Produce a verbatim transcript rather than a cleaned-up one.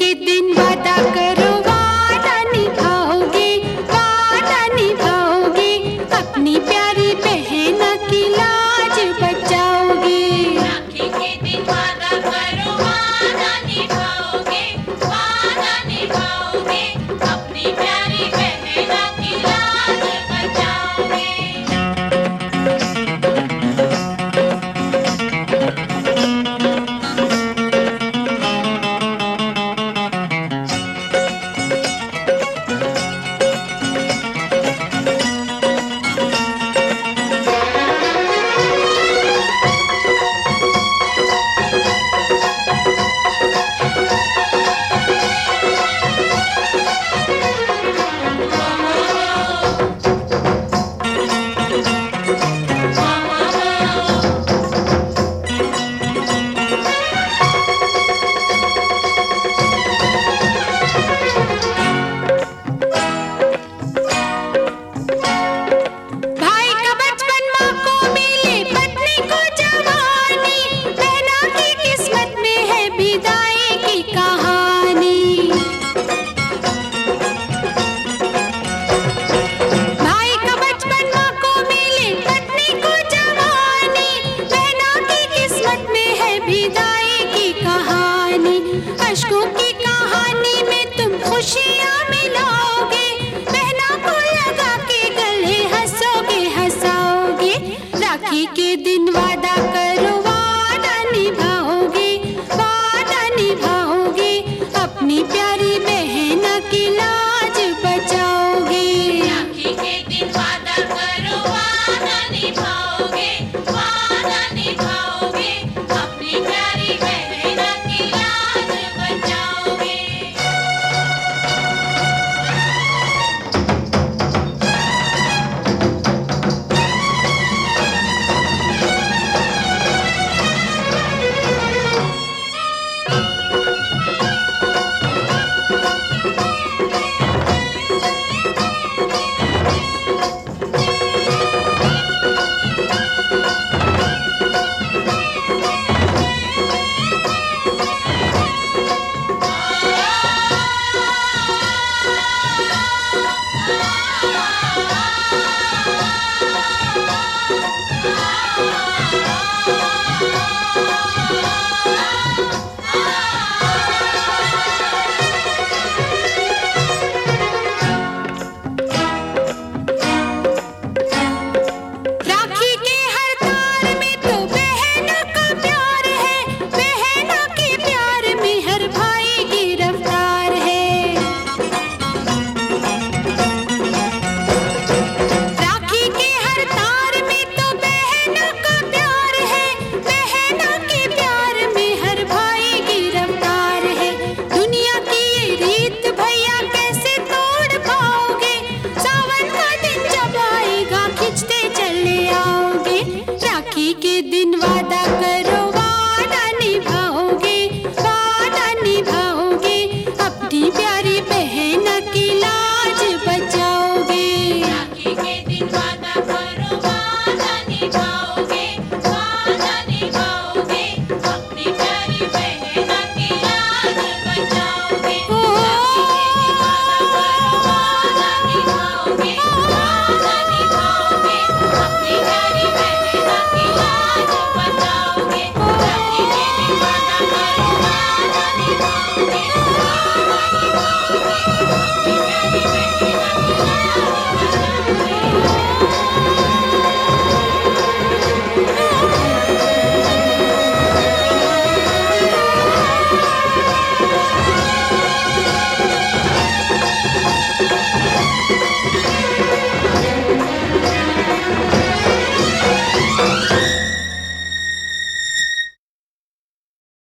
दिन वादा करो वादा निभाओगे, वादा निभाओगे, अपनी प्यारी बहन की लाज बचाओगे। राखी के दिन वादा करो वादा निभाओगे, वादा निभाओगे, अपनी प्यारी बहन की लाज बचाओगे। भाई का बचपन माँ को मिले, पत्नी को जवानी, बहना की किस्मत में है विदाई की कहानी। भाई का बचपन माँ को मिले, पत्नी को जवानी, बहना की किस्मत में है विदाई की कहानी। अश्कों की कहानी में तुम खुशियाँ मिलाओगे, बहना को लगा के गले हंसोगे हंसाओगे। राखी के दिन वादा करो वादा निभाओगे, वादा निभाओगे, अपनी प्यारी बहन की लाज बचाओगे। राखी के दिन वादा करो वादा निभाओगे, वादा निभाओगे, अपनी प्यारी बहन की लाज बचाओगे। राखी के हर तार में तो बहन का प्यार है, बहन के प्यार में हर भाई गिरफ्तार है। राखी के हर तार में तो बहन का प्यार है, बहन के प्यार में हर भाई गिरफ्तार है। दुनिया की ये रीत भैया कैसे तोड़ पाओगे, सावन का दिन जब आएगा खिंचते चले आओगे। राखी के दिन वादा करो वादा निभाओगे, वादा निभाओगे, अपनी प्यारी बहन की लाज बचाओगे। राखी के दिन वादा करो वादा निभाओगे, वादा निभाओगे, अपनी प्यारी बहन की लाज बचाओगे। ओ, वादा निभाओगे, वादा निभाओगे, अपनी प्यारी बहन की लाज बचाओगे। राखी के दिन वादा करो वादा निभाओगे, वादा निभाओगे, अपनी प्यारी बहन की लाज बचाओगे।